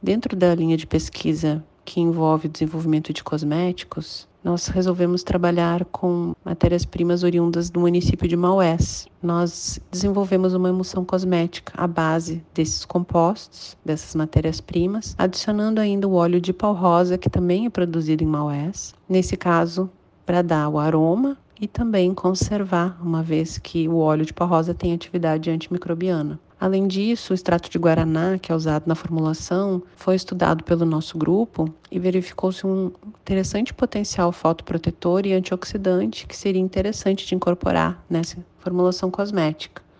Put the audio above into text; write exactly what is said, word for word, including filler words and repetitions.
Dentro da linha de pesquisa que envolve o desenvolvimento de cosméticos, nós resolvemos trabalhar com matérias-primas oriundas do município de Maués. Nós desenvolvemos uma emulsão cosmética à base desses compostos, dessas matérias-primas, adicionando ainda o óleo de pau rosa, que também é produzido em Maués. Nesse caso, para dar o aroma e também conservar, uma vez que o óleo de pau rosa tem atividade antimicrobiana. Além disso, o extrato de guaraná, que é usado na formulação, foi estudado pelo nosso grupo e verificou-se um interessante potencial fotoprotetor e antioxidante que seria interessante de incorporar nessa formulação cosmética.